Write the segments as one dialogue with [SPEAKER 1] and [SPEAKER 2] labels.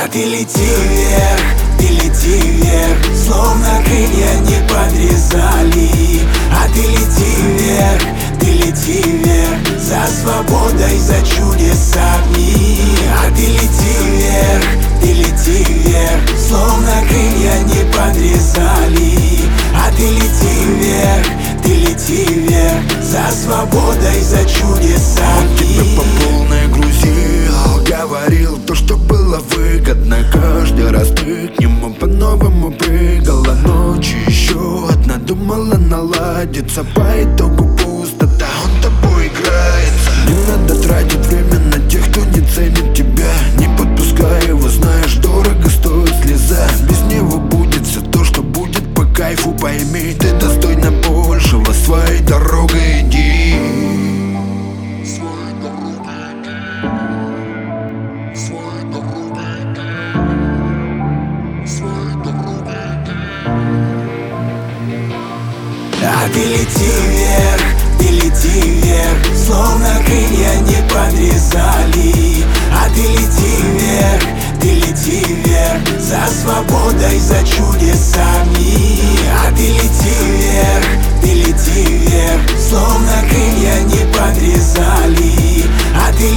[SPEAKER 1] ты лети вверх, словно крылья не подрезали. А ты лети вверх, за свободой, за чудесами. А ты лети вверх, словно крылья не подрезали. А ты лети вверх, за свободой, за чудесами.
[SPEAKER 2] Он тебя по полной грузил, говорил то, что было выгодно. Каждый раз ты к нему по-новому прыгала. Ночью еще одна думала наладиться, по итогу пустота, он тобой играется. Не надо тратить время на тех, кто не ценит тебя. Не подпускай его, знаешь, дорого стоит слеза. Без него будет все то, что будет по кайфу. Пойми, ты достойна большего, своей дорогой иди.
[SPEAKER 1] А ты лети вверх, словно крылья не подрезали. А ты лети вверх, за свободой, за чудесами. А ты лети вверх, словно крылья не подрезали. А ты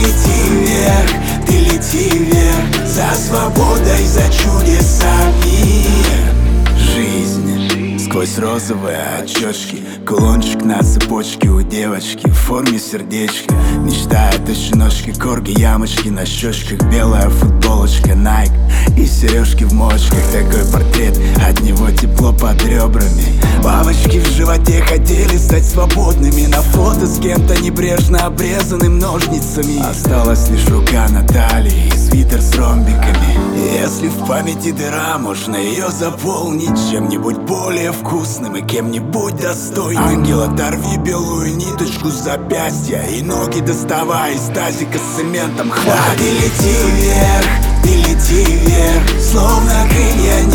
[SPEAKER 1] лети вверх, за свободой, за чудесами. Жизнь сквозь розовые очечки, кулончик на цепочке у девочки в форме сердечка. Мечтает о щеночке, корги, ямочки на щечках, белая футболочка Nike и сережки в мочках. Такой портрет, от него тепло под ребрами. Бабочки в животе хотели стать свободными. На фото с кем-то небрежно обрезанным ножницами. Осталась лишь рука на талии и свитер с ромбиками. Если в памяти дыра, можно ее заполнить чем-нибудь более вкусным и кем-нибудь достойным. Ангел, оторви белую ниточку с запястья и ноги доставай из тазика с цементом. А ты лети вверх, словно крылья